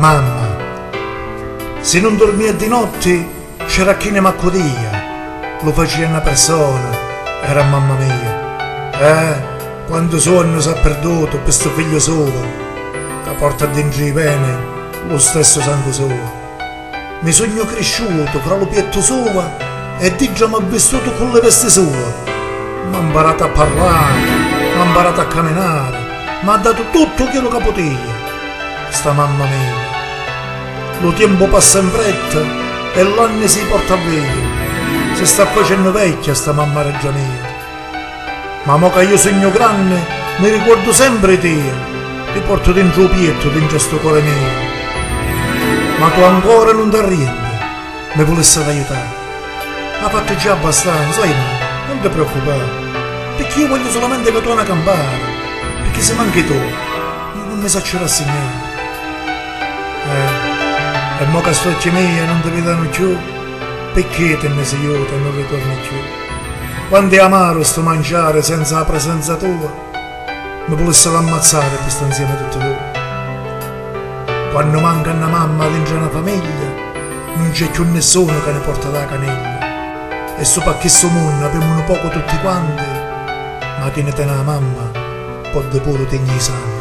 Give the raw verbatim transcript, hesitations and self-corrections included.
Mamma, se non dormia di notte c'era chi ne m'accudia, lo faceva una persona, era mamma mia. Eh, quando sonno si è perduto per sto figlio suo, che porta dentro i pene lo stesso sangue suo. Mi sogno cresciuto fra lo pietto suo e di già mi ha vissuto con le vesti sue. Mi ha imparato a parlare, mi ha imparato a camminare, mi ha dato tutto quello che poteva. Sta mamma mia. Lo tempo passa in fretta e l'anno si porta via. Si sta facendo vecchia sta mamma reggia mia. Ma mo che io sogno grande, mi ricordo sempre te. Ti porto dentro il pietto, dentro sto cuore mio. Ma tu ancora non ti arrendi, mi volessi aiutare. Ha fatto già abbastanza, sai no? Non ti preoccupare, perché io voglio solamente che tu una campare, perché se manchi tu, non mi saccio rassegnare. Eh, e mo che sto occhi miei non ti vedono più, perché te ne sei io e non ritorni più? Quando è amaro sto mangiare senza la presenza tua, mi volessi ammazzare per stare insieme tutti due. Quando manca una mamma dentro una famiglia, non c'è più nessuno che ne porta la caniglia. E sopra a questo mondo abbiamo un poco tutti quanti, ma chi ne tiene la mamma può pure tenerli santi.